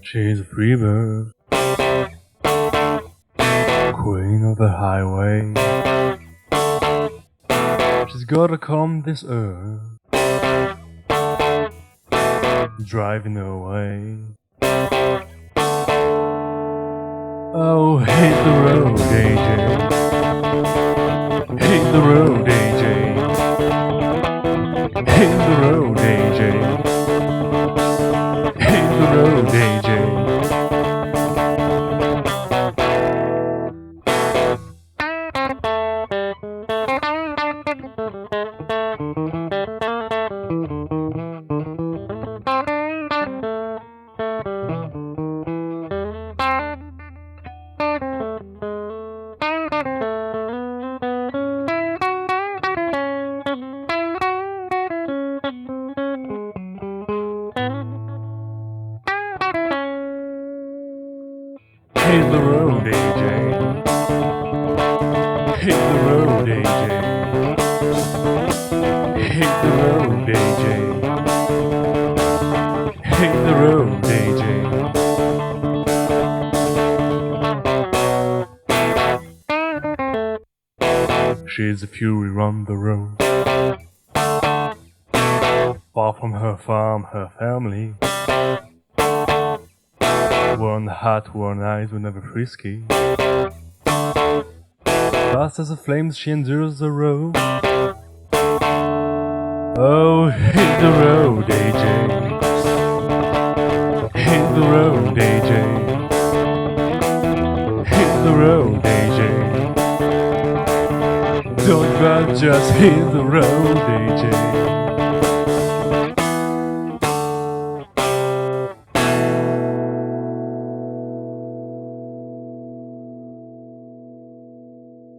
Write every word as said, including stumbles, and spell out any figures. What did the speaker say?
She's a free bird, queen of the highway. She's gotta come this earth, driving away. Oh, hit the road, A J. Hit the road, A J. Hit the road, A J. Hit the road, A J. Hit the road, A J. Hit the road, A J. Hit the road, A J. Hit the road, A J. She's a fury on the road, far from her farm, her family. Worn heart, worn eyes were never frisky. Fast as the flames she endures the road. Oh, hit the road, A J. Hit the road, A J. Hit the road, A J. Don't run, just hit the road, A J.